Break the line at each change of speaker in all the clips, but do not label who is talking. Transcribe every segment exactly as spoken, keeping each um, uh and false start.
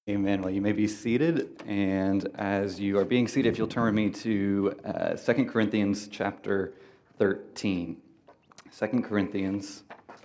Amen. Well, you may be seated, and as you are being seated, if you'll turn with me to uh, Second Corinthians chapter thirteen. Second Corinthians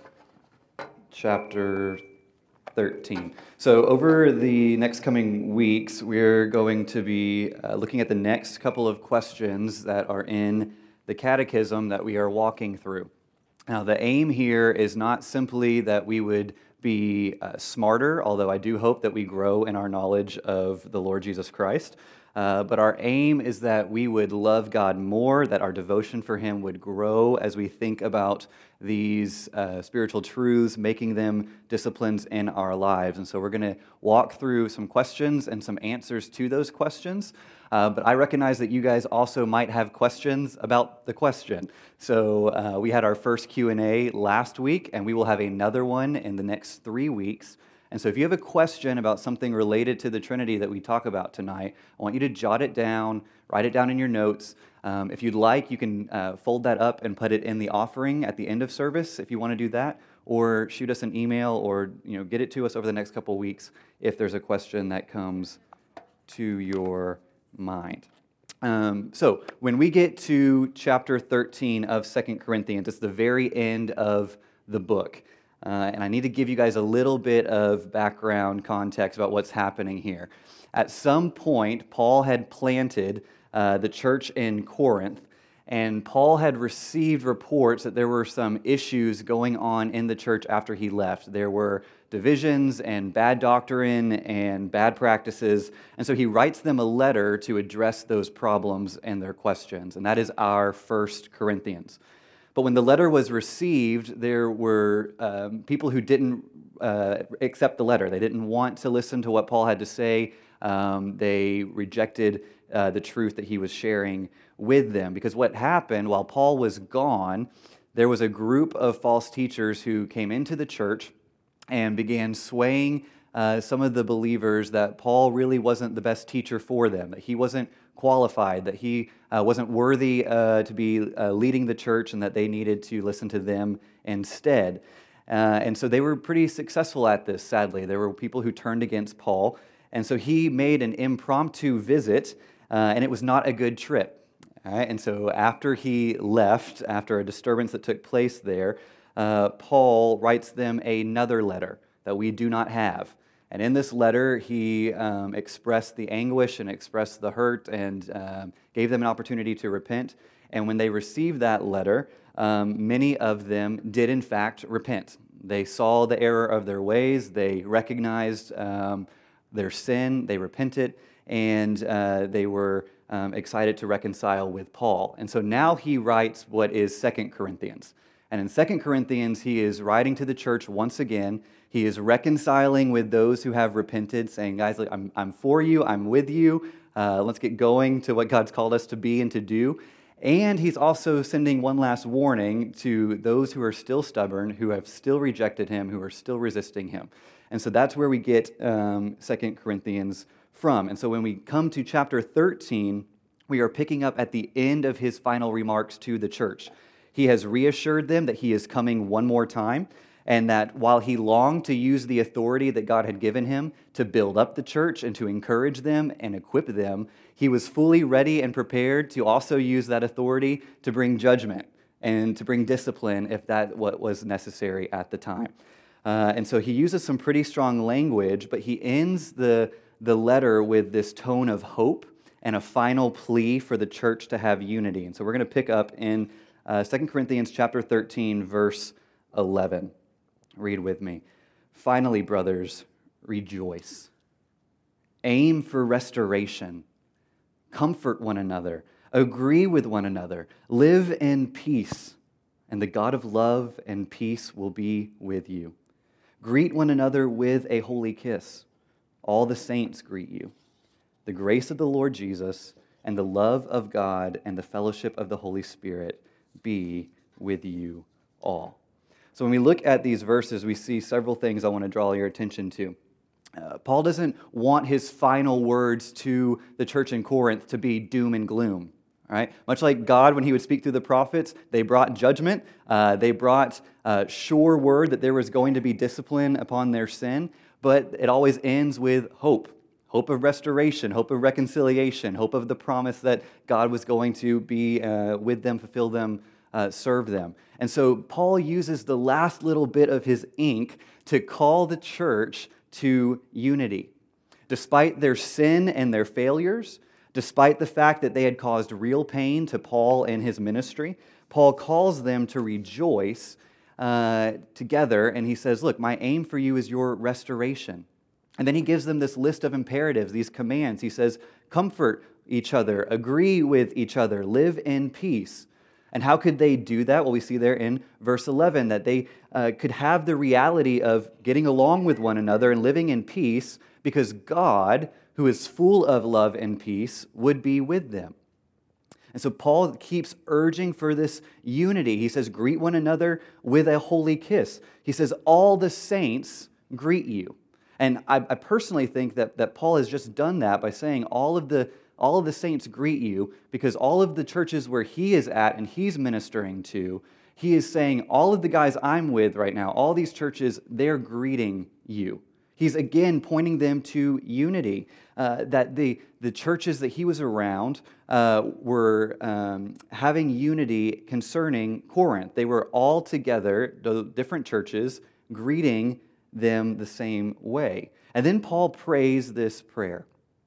chapter thirteen. So over the next coming weeks, we're going to be uh, looking at the next couple of questions that are in the catechism that we are walking through. Now, the aim here is not simply that we would be uh, smarter, although I do hope that we grow in our knowledge of the Lord Jesus Christ. Uh, but our aim is that we would love God more, that our devotion for Him would grow as we think about these uh, spiritual truths, making them disciplines in our lives. And so we're going to walk through some questions and some answers to those questions. Uh, but I recognize that you guys also might have questions about the question. So uh, we had our first Q and A last week, and we will have another one in the next three weeks. And so if you have a question about something related to the Trinity that we talk about tonight, I want you to jot it down, write it down in your notes. Um, if you'd like, you can uh, fold that up and put it in the offering at the end of service if you want to do that, or shoot us an email, or you know, get it to us over the next couple weeks if there's a question that comes to your mind. Um, so when we get to chapter thirteen of Second Corinthians, it's the very end of the book. Uh, and I need to give you guys a little bit of background context about what's happening here. At some point, Paul had planted uh, the church in Corinth, and Paul had received reports that there were some issues going on in the church after he left. There were divisions and bad doctrine and bad practices, and so he writes them a letter to address those problems and their questions, and that is our First Corinthians. But when the letter was received, there were um, people who didn't uh, accept the letter. They didn't want to listen to what Paul had to say. Um, they rejected uh, the truth that he was sharing with them. Because what happened while Paul was gone, there was a group of false teachers who came into the church and began swaying uh, some of the believers that Paul really wasn't the best teacher for them, that he wasn't qualified, that he uh, wasn't worthy uh, to be uh, leading the church, and that they needed to listen to them instead. Uh, and so they were pretty successful at this, sadly. There were people who turned against Paul, and so he made an impromptu visit, uh, and it was not a good trip. All right? And so after he left, after a disturbance that took place there, uh, Paul writes them another letter that we do not have. And in this letter, he um, expressed the anguish and expressed the hurt and um, gave them an opportunity to repent. And when they received that letter, um, many of them did in fact repent. They saw the error of their ways, they recognized um, their sin, they repented, and uh, they were um, excited to reconcile with Paul. And so now he writes what is Second Corinthians. And in Second Corinthians, he is writing to the church once again. He is reconciling with those who have repented, saying, guys, I'm, I'm for you, I'm with you. Uh, let's get going to what God's called us to be and to do. And he's also sending one last warning to those who are still stubborn, who have still rejected him, who are still resisting him. And so that's where we get um, Second Corinthians from. And so when we come to chapter thirteen, we are picking up at the end of his final remarks to the church. He has reassured them that he is coming one more time, and that while he longed to use the authority that God had given him to build up the church and to encourage them and equip them, he was fully ready and prepared to also use that authority to bring judgment and to bring discipline if that what was necessary at the time. Uh, and so he uses some pretty strong language, but he ends the, the letter with this tone of hope and a final plea for the church to have unity. And so we're going to pick up in uh, Second Corinthians chapter thirteen, verse eleven. Read with me. Finally, brothers, rejoice. Aim for restoration. Comfort one another. Agree with one another. Live in peace. And the God of love and peace will be with you. Greet one another with a holy kiss. All the saints greet you. The grace of the Lord Jesus and the love of God and the fellowship of the Holy Spirit be with you all. So when we look at these verses, we see several things I want to draw your attention to. Uh, Paul doesn't want his final words to the church in Corinth to be doom and gloom. Right? Much like God, when he would speak through the prophets, they brought judgment. Uh, they brought uh, sure word that there was going to be discipline upon their sin. but it always ends with hope. Hope of restoration, hope of reconciliation, hope of the promise that God was going to be uh, with them, fulfill them, uh, serve them. And so Paul uses the last little bit of his ink to call the church to unity. Despite their sin and their failures, despite the fact that they had caused real pain to Paul and his ministry, Paul calls them to rejoice uh, together, and he says, look, my aim for you is your restoration. And then he gives them this list of imperatives, these commands. He says, comfort each other, agree with each other, live in peace. And how could they do that? Well, we see there in verse eleven that they uh, could have the reality of getting along with one another and living in peace because God, who is full of love and peace, would be with them. And so Paul keeps urging for this unity. He says, greet one another with a holy kiss. He says, all the saints greet you. And I, I personally think that, that Paul has just done that by saying all of the all of the saints greet you, because all of the churches where he is at and he's ministering to, he is saying all of the guys I'm with right now, all these churches, they're greeting you. He's again pointing them to unity, uh, that the, the churches that he was around uh, were um, having unity concerning Corinth. They were all together, the different churches, greeting them the same way. And then Paul prays this prayer.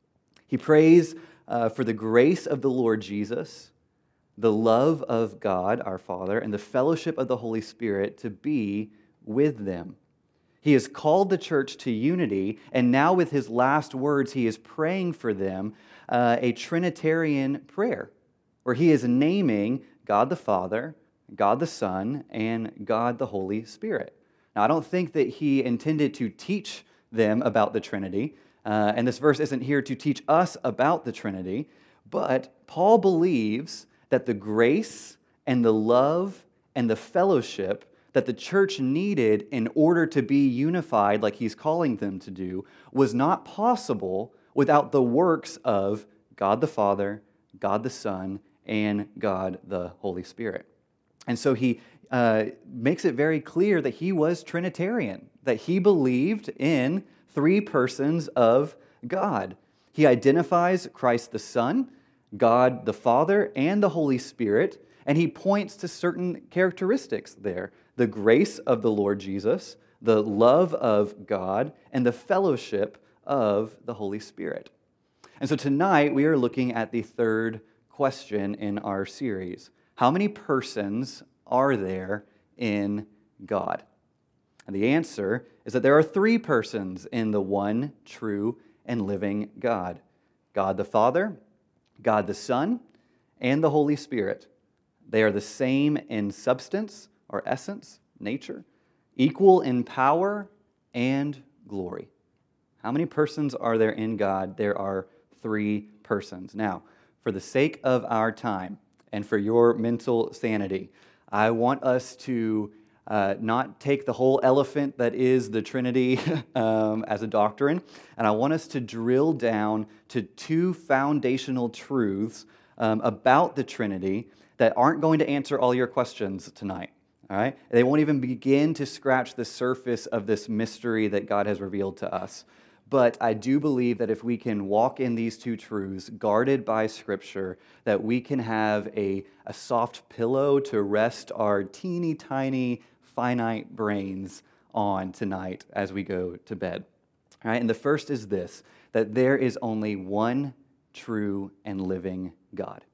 He prays uh, for the grace of the Lord Jesus, the love of God, our Father, and the fellowship of the Holy Spirit to be with them. He has called the church to unity, and now with his last words, he is praying for them uh, a Trinitarian prayer, where he is naming God the Father, God the Son, and God the Holy Spirit. Now, I don't think that he intended to teach them about the Trinity, uh, and this verse isn't here to teach us about the Trinity, but Paul believes that the grace and the love and the fellowship that the church needed in order to be unified like he's calling them to do was not possible without the works of God the Father, God the Son, and God the Holy Spirit. And so he uh, makes it very clear that he was Trinitarian, that he believed in three persons of God. He identifies Christ the Son, God the Father, and the Holy Spirit, and he points to certain characteristics there: the grace of the Lord Jesus, the love of God, and the fellowship of the Holy Spirit. And so tonight we are looking at the third question in our series. How many persons are there in God? And the answer is that there are three persons in the one true and living God: God the Father, God the Son, and the Holy Spirit. They are the same in substance or essence, nature, equal in power and glory. How many persons are there in God? There are three persons. Now, for the sake of our time and for your mental sanity, I want us to uh, not take the whole elephant that is the Trinity um, as a doctrine, and I want us to drill down to two foundational truths um, about the Trinity that aren't going to answer all your questions tonight. All right? They won't even begin to scratch the surface of this mystery that God has revealed to us. But I do believe that if we can walk in these two truths, guarded by Scripture, that we can have a, a soft pillow to rest our teeny tiny, finite brains on tonight as we go to bed. All right? And the first is this, that there is only one true and living God.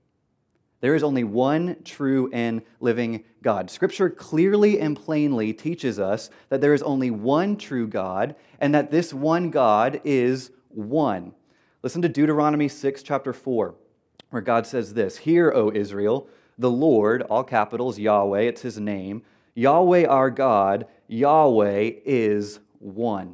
There is only one true and living God. Scripture clearly and plainly teaches us that there is only one true God, and that this one God is one. Listen to Deuteronomy six, chapter four, where God says this: "Hear, O Israel, the Lord," all capitals, Yahweh, it's his name, "Yahweh our God, Yahweh is one."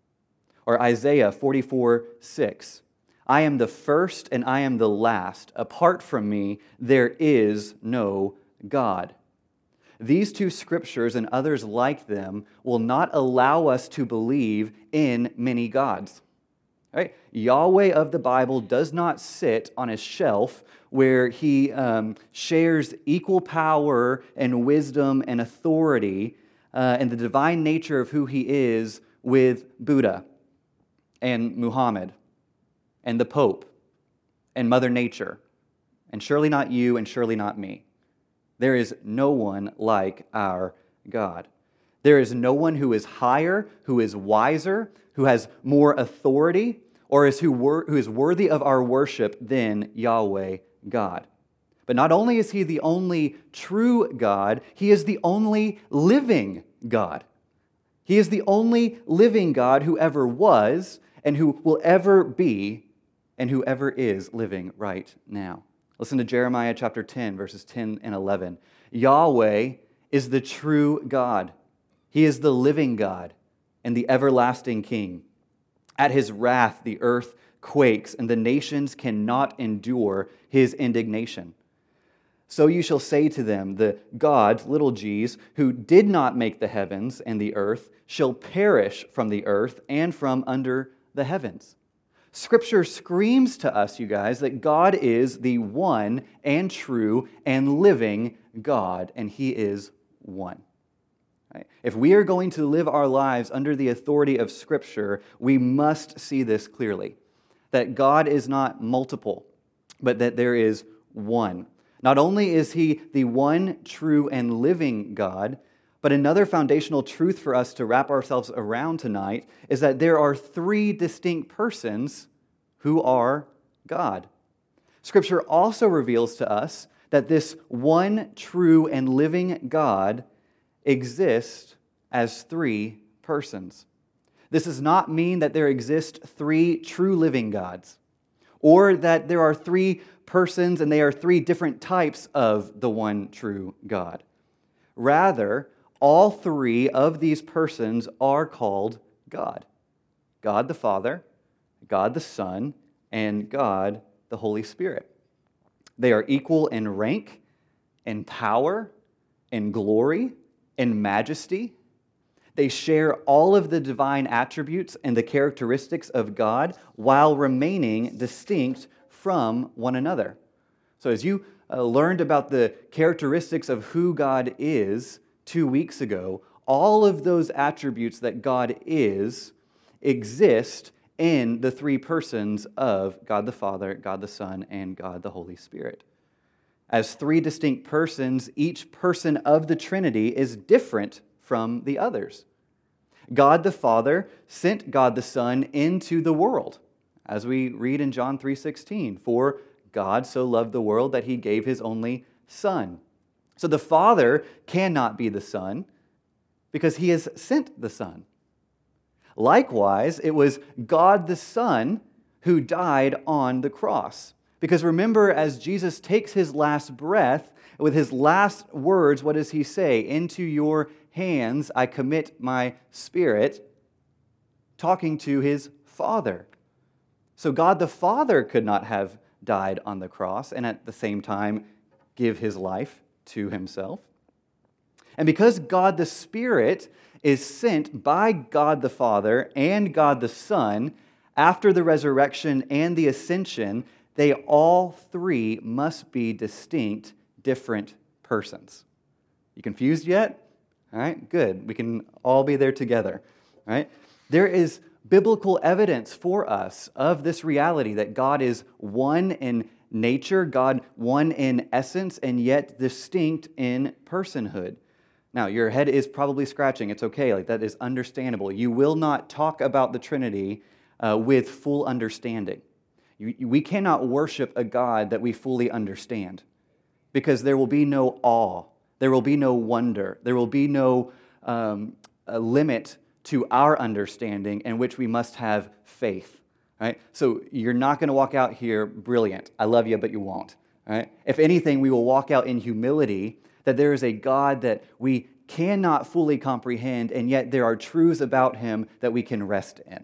Or Isaiah forty-four, six. "I am the first and I am the last. Apart from me, there is no God." These two scriptures and others like them will not allow us to believe in many gods. Right? Yahweh of the Bible does not sit on a shelf where he um, shares equal power and wisdom and authority uh, and the divine nature of who he is with Buddha and Muhammad and the Pope and Mother Nature, and surely not you and surely not me. There is no one like our God. There is no one who is higher, who is wiser, who has more authority, or is who, wor- who is worthy of our worship than Yahweh God. But not only is He the only true God, He is the only living God. He is the only living God who ever was and who will ever be and who ever is living right now. Listen to Jeremiah chapter ten, verses ten and eleven. Yahweh is the true God. He is the living God and the everlasting King. At His wrath, the earth quakes, and the nations cannot endure His indignation. So you shall say to them, the gods, little g's, who did not make the heavens and the earth, shall perish from the earth and from under the heavens. Scripture screams to us, you guys, that God is the one and true and living God, and He is one. Right? If we are going to live our lives under the authority of Scripture, we must see this clearly, that God is not multiple, but that there is one. Not only is He the one true and living God, but another foundational truth for us to wrap ourselves around tonight is that there are three distinct persons who are God. Scripture also reveals to us that this one true and living God exists as three persons. This does not mean that there exist three true living gods, or that there are three persons and they are three different types of the one true God. Rather, all three of these persons are called God. God the Father, God the Son, and God the Holy Spirit. They are equal in rank, in power, in glory, in majesty. They share all of the divine attributes and the characteristics of God while remaining distinct from one another. So as you uh, learned about the characteristics of who God is two weeks ago, all of those attributes that God is exist in the three persons of God the Father, God the Son, and God the Holy Spirit. As three distinct persons, each person of the Trinity is different from the others. God the Father sent God the Son into the world, as we read in John three sixteen, for God so loved the world that He gave His only Son. So the Father cannot be the Son because He has sent the Son. Likewise, it was God the Son who died on the cross. Because remember, as Jesus takes His last breath, with His last words, what does He say? Into your hands I commit my spirit, talking to His Father. So God the Father could not have died on the cross and at the same time give His life to Himself. And because God the Spirit is sent by God the Father and God the Son after the resurrection and the ascension, they all three must be distinct, different persons. You confused yet? All right, good. We can all be there together. All right? There is biblical evidence for us of this reality that God is one in nature, God one in essence, and yet distinct in personhood. Now, your head is probably scratching. It's okay. Like, that is understandable. You will not talk about the Trinity uh, with full understanding. You, we cannot worship a God that we fully understand because there will be no awe. There will be no wonder. There will be no um, a limit to our understanding in which we must have faith. Right? So you're not going to walk out here brilliant. I love you, but you won't. Right? If anything, we will walk out in humility that there is a God that we cannot fully comprehend, and yet there are truths about Him that we can rest in.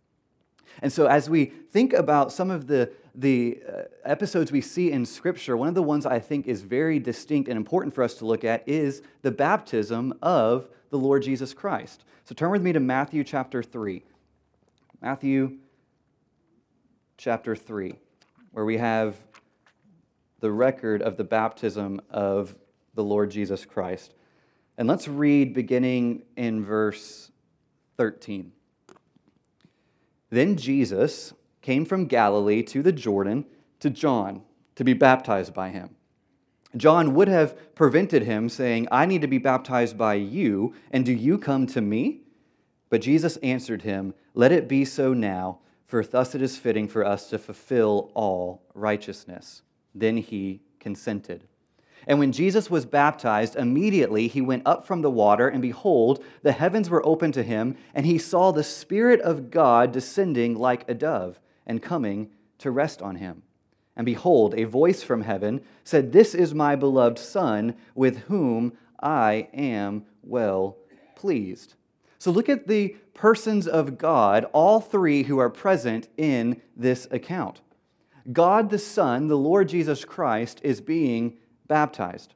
And so as we think about some of the, the uh, episodes we see in Scripture, one of the ones I think is very distinct and important for us to look at is the baptism of the Lord Jesus Christ. So turn with me to Matthew chapter three. Matthew chapter three, where we have the record of the baptism of the Lord Jesus Christ. And let's read beginning in verse thirteen. Then Jesus came from Galilee to the Jordan to John to be baptized by him. John would have prevented him, saying, I need to be baptized by you, and do you come to me? But Jesus answered him, Let it be so now, for thus it is fitting for us to fulfill all righteousness. Then he consented. And when Jesus was baptized, immediately he went up from the water, and behold, the heavens were opened to him, and he saw the Spirit of God descending like a dove and coming to rest on him. And behold, a voice from heaven said, This is my beloved Son, with whom I am well pleased. So look at the persons of God, all three who are present in this account. God the Son, the Lord Jesus Christ, is being baptized.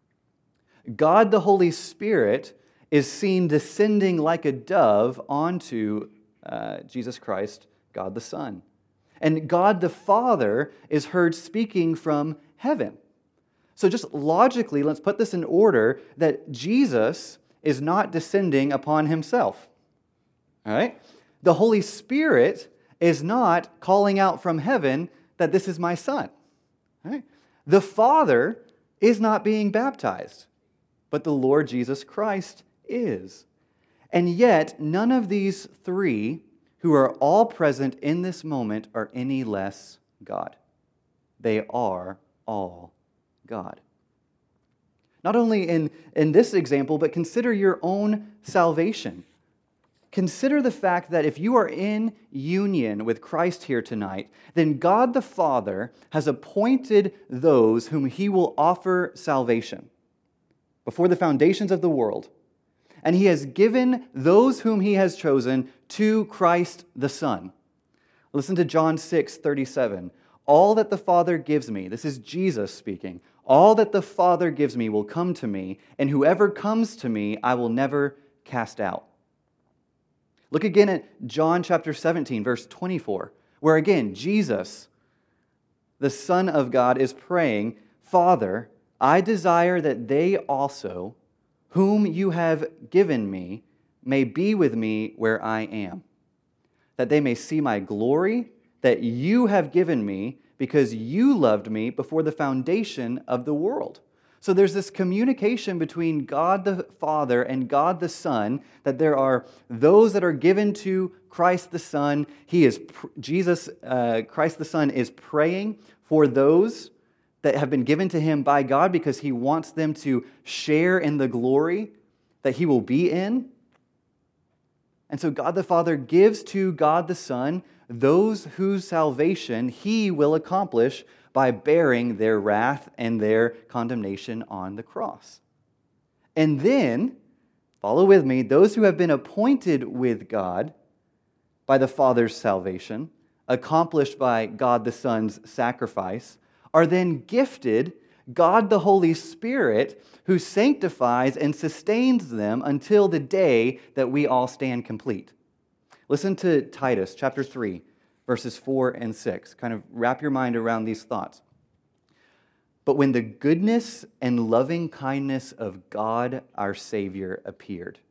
God the Holy Spirit is seen descending like a dove onto uh, Jesus Christ, God the Son. And God the Father is heard speaking from heaven. So just logically, let's put this in order, that Jesus is not descending upon himself. All right? The Holy Spirit is not calling out from heaven that this is my Son. All right? The Father is not being baptized, but the Lord Jesus Christ is. And yet, none of these three who are all present in this moment are any less God. They are all God. Not only in, in this example, but consider your own salvation. Consider the fact that if you are in union with Christ here tonight, then God the Father has appointed those whom he will offer salvation before the foundations of the world. And he has given those whom he has chosen to Christ the Son. Listen to John six thirty-seven. All that the Father gives me, this is Jesus speaking, all that the Father gives me will come to me, and whoever comes to me I will never cast out. Look again at John chapter seventeen, verse twenty-four, where again Jesus, the Son of God, is praying, Father, I desire that they also, whom you have given me, may be with me where I am, that they may see my glory that you have given me because you loved me before the foundation of the world. So there's this communication between God the Father and God the Son, that there are those that are given to Christ the Son. He is Jesus, uh, Christ the Son is praying for those that have been given to him by God because he wants them to share in the glory that he will be in. And so God the Father gives to God the Son those whose salvation he will accomplish by bearing their wrath and their condemnation on the cross. And then, follow with me, those who have been appointed with God by the Father's salvation, accomplished by God the Son's sacrifice, are then gifted God the Holy Spirit, who sanctifies and sustains them until the day that we all stand complete. Listen to Titus chapter three, verses four and six. Kind of wrap your mind around these thoughts. But when the goodness and loving kindness of God our Savior appeared,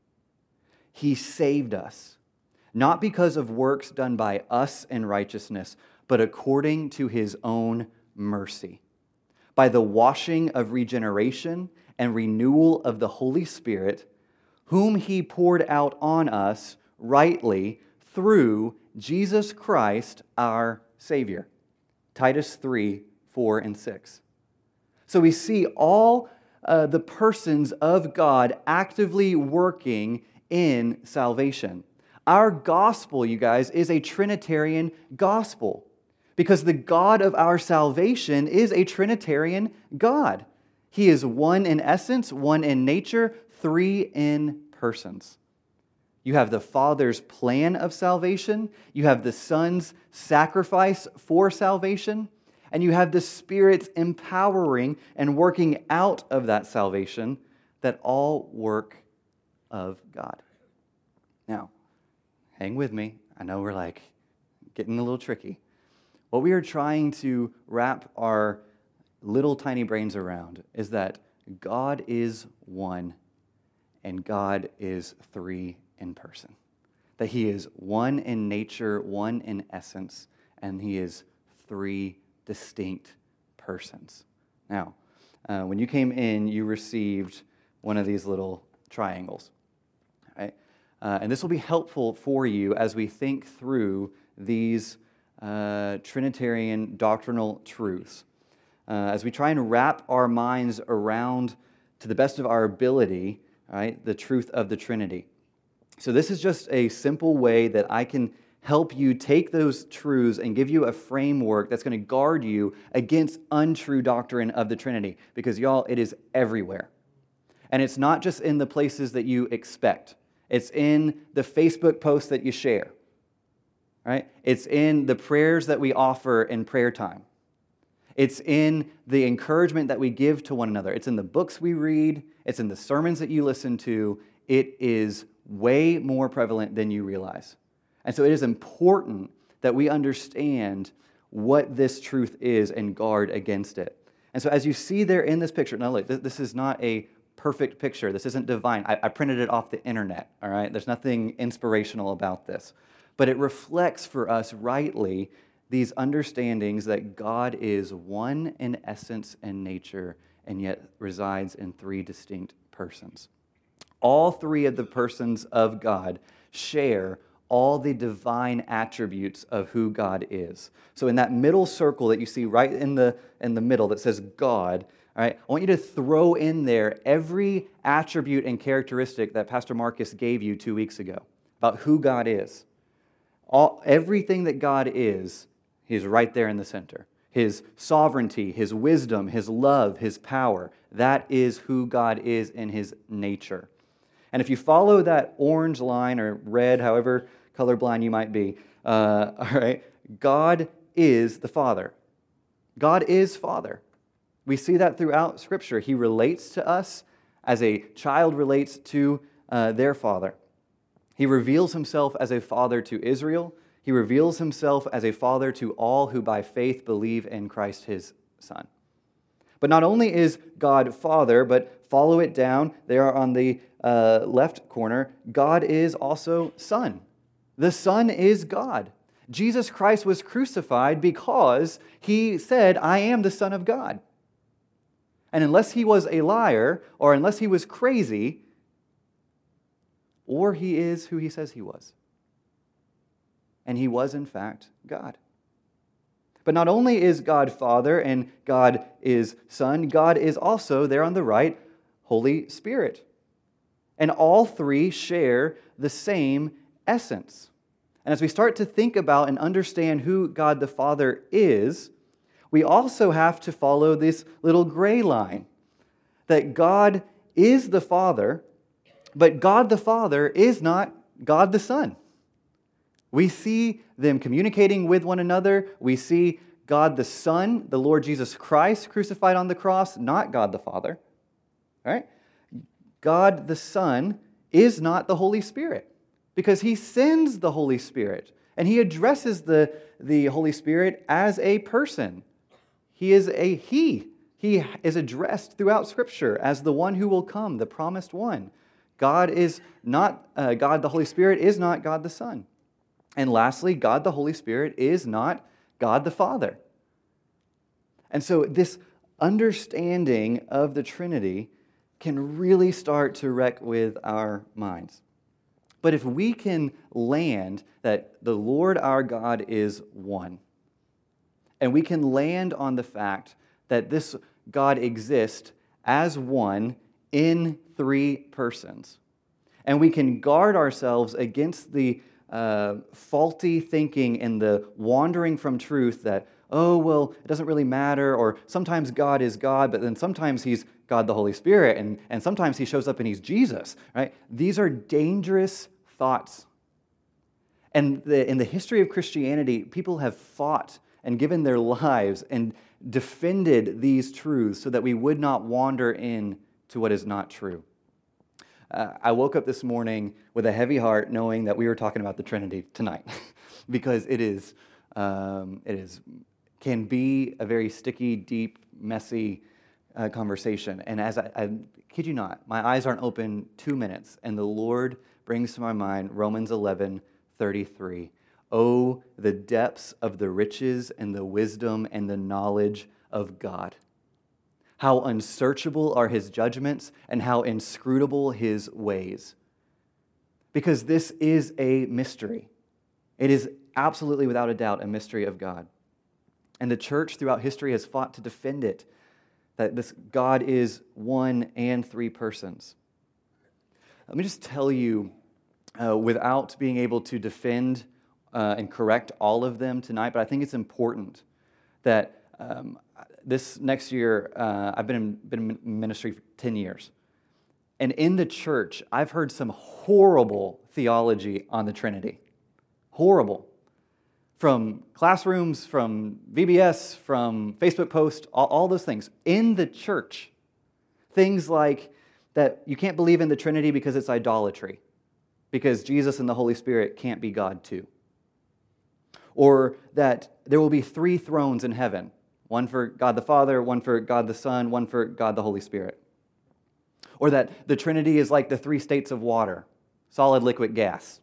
he saved us, not because of works done by us in righteousness, but according to his own mercy, by the washing of regeneration and renewal of the Holy Spirit, whom he poured out on us rightly through Jesus Christ our Savior. Titus three, four, and six. So we see all uh, the persons of God actively working in salvation. Our gospel, you guys, is a Trinitarian gospel because the God of our salvation is a Trinitarian God. He is one in essence, one in nature, three in persons. You have the Father's plan of salvation, you have the Son's sacrifice for salvation, and you have the Spirit's empowering and working out of that salvation, that all work of God. Now, hang with me. I know we're like getting a little tricky. What we are trying to wrap our little tiny brains around is that God is one and God is three in person. that he is one in nature, one in essence, and he is three distinct persons. Now, uh, when you came in, you received one of these little triangles, right? Uh, and this will be helpful for you as we think through these uh, Trinitarian doctrinal truths. Uh, as we try and wrap our minds around, to the best of our ability, right, the truth of the Trinity. So this is just a simple way that I can help you take those truths and give you a framework that's going to guard you against untrue doctrine of the Trinity. Because y'all, it is everywhere. And it's not just in the places that you expect. It's in the Facebook posts that you share. Right? It's in the prayers that we offer in prayer time. It's in the encouragement that we give to one another. It's in the books we read. It's in the sermons that you listen to. It is way more prevalent than you realize. And so it is important that we understand what this truth is and guard against it. And so as you see there in this picture, now look, this is not a perfect picture. This isn't divine. I, I printed it off the internet, all right? There's nothing inspirational about this. But it reflects for us rightly these understandings that God is one in essence and nature, and yet resides in three distinct persons. All three of the persons of God share all the divine attributes of who God is. So in that middle circle that you see right in the, in the middle that says God, all right, I want you to throw in there every attribute and characteristic that Pastor Marcus gave you two weeks ago about who God is. All, everything that God is, He's right there in the center. His sovereignty, His wisdom, His love, His power, that is who God is in His nature. And if you follow that orange line or red, however colorblind you might be, uh, all right, God is the Father. God is Father. We see that throughout Scripture. He relates to us as a child relates to uh, their father. He reveals Himself as a father to Israel. He reveals Himself as a father to all who by faith believe in Christ His Son. But not only is God Father, but follow it down there on the uh, left corner, God is also Son. The Son is God. Jesus Christ was crucified because He said, I am the Son of God. And unless He was a liar, or unless He was crazy, or He is who He says He was. And He was, in fact, God. But not only is God Father and God is Son, God is also, there on the right, Holy Spirit. And all three share the same essence. And as we start to think about and understand who God the Father is, we also have to follow this little gray line, that God is the Father, but God the Father is not God the Son. We see them communicating with one another. We see God the Son, the Lord Jesus Christ, crucified on the cross, not God the Father. All right? God the Son is not the Holy Spirit because He sends the Holy Spirit and He addresses the, the Holy Spirit as a person. He is a He. He is addressed throughout Scripture as the one who will come, the promised one. God is not, uh, God the Holy Spirit is not God the Son. And lastly, God the Holy Spirit is not God the Father. And so this understanding of the Trinity can really start to wreck with our minds. But if we can land that the Lord our God is one, and we can land on the fact that this God exists as one in three persons, and we can guard ourselves against the uh, faulty thinking and the wandering from truth that, oh, well, it doesn't really matter, or sometimes God is God, but then sometimes He's God the Holy Spirit, and, and sometimes He shows up and He's Jesus, right? These are dangerous thoughts. And the, in the history of Christianity, people have fought and given their lives and defended these truths so that we would not wander in to what is not true. Uh, I woke up this morning with a heavy heart knowing that we were talking about the Trinity tonight because it is, um, it is, can be a very sticky, deep, messy uh, conversation. And as I, I kid you not, my eyes aren't open two minutes, and the Lord brings to my mind Romans eleven thirty-three. Oh, the depths of the riches and the wisdom and the knowledge of God. How unsearchable are his judgments and how inscrutable his ways. Because this is a mystery. It is absolutely, without a doubt, a mystery of God. And the church throughout history has fought to defend it, that this God is one and three persons. Let me just tell you, uh, without being able to defend uh, and correct all of them tonight, but I think it's important that um, this next year, uh, I've been in, been in ministry for ten years. And in the church, I've heard some horrible theology on the Trinity. Horrible. From classrooms, from V B S, from Facebook posts, all, all those things. In the church, things like that you can't believe in the Trinity because it's idolatry, because Jesus and the Holy Spirit can't be God too. Or that there will be three thrones in heaven, one for God the Father, one for God the Son, one for God the Holy Spirit. Or that the Trinity is like the three states of water, solid, liquid, gas.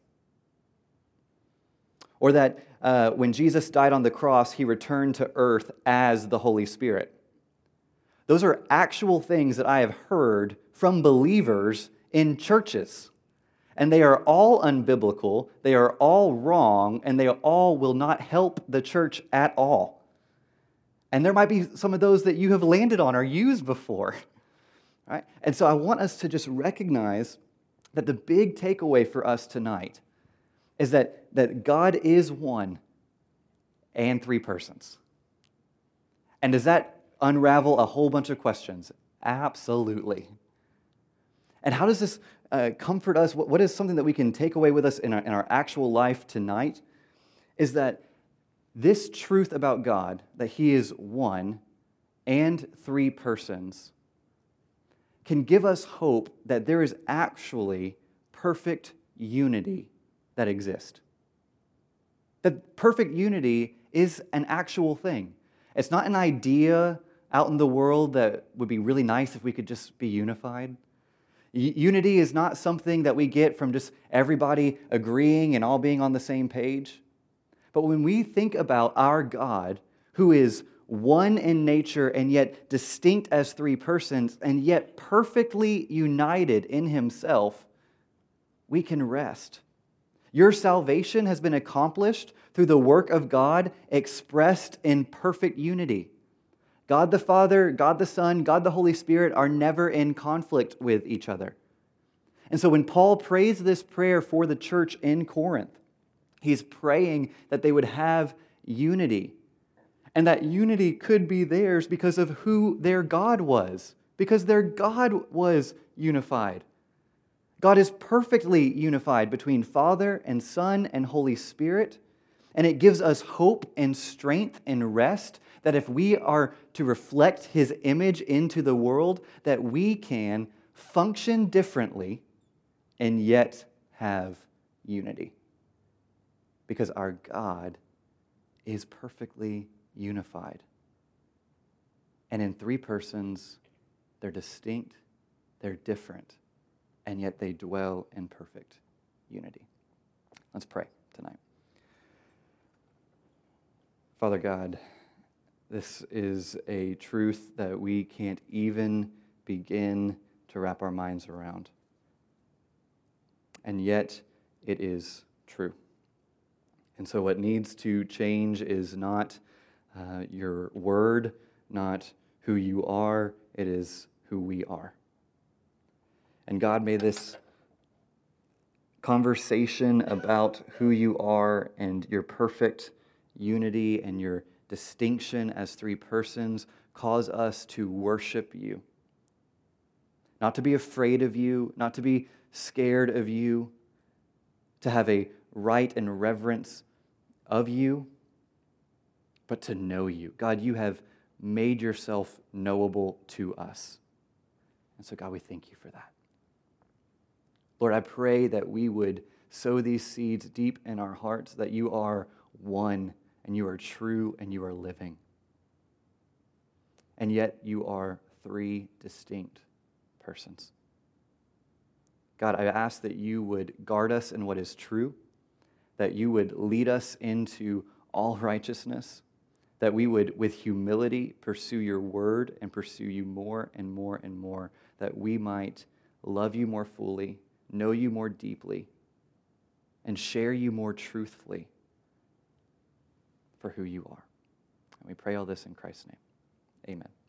Or that uh, when Jesus died on the cross, he returned to earth as the Holy Spirit. Those are actual things that I have heard from believers in churches. And they are all unbiblical, they are all wrong, and they all will not help the church at all. And there might be some of those that you have landed on or used before. Right? And so I want us to just recognize that the big takeaway for us tonight is that, that God is one and three persons. And does that unravel a whole bunch of questions? Absolutely. And how does this uh, comfort us? What, what is something that we can take away with us in our, in our actual life tonight? Is that this truth about God, that He is one and three persons, can give us hope that there is actually perfect unity that exists. That perfect unity is an actual thing. It's not an idea out in the world that would be really nice if we could just be unified. Unity is not something that we get from just everybody agreeing and all being on the same page. But when we think about our God, who is one in nature and yet distinct as three persons, and yet perfectly united in Himself, we can rest. Your salvation has been accomplished through the work of God expressed in perfect unity. God the Father, God the Son, God the Holy Spirit are never in conflict with each other. And so when Paul prays this prayer for the church in Corinth, he's praying that they would have unity. And that unity could be theirs because of who their God was, because their God was unified. God is perfectly unified between Father and Son and Holy Spirit, and it gives us hope and strength and rest that if we are to reflect His image into the world, that we can function differently and yet have unity. Because our God is perfectly unified. And in three persons, they're distinct, they're different, and yet they dwell in perfect unity. Let's pray tonight. Father God, this is a truth that we can't even begin to wrap our minds around. And yet, it is true. And so what needs to change is not uh, your word, not who you are, it is who we are. And God, may this conversation about who you are and your perfect unity and your distinction as three persons cause us to worship you. Not to be afraid of you, not to be scared of you, to have a right and reverence of you, but to know you. God, you have made yourself knowable to us. And so, God, we thank you for that. Lord, I pray that we would sow these seeds deep in our hearts, that you are one, and you are true, and you are living. And yet you are three distinct persons. God, I ask that you would guard us in what is true, that you would lead us into all righteousness, that we would, with humility, pursue your word and pursue you more and more and more, that we might love you more fully, know you more deeply, and share you more truthfully for who you are. And we pray all this in Christ's name. Amen.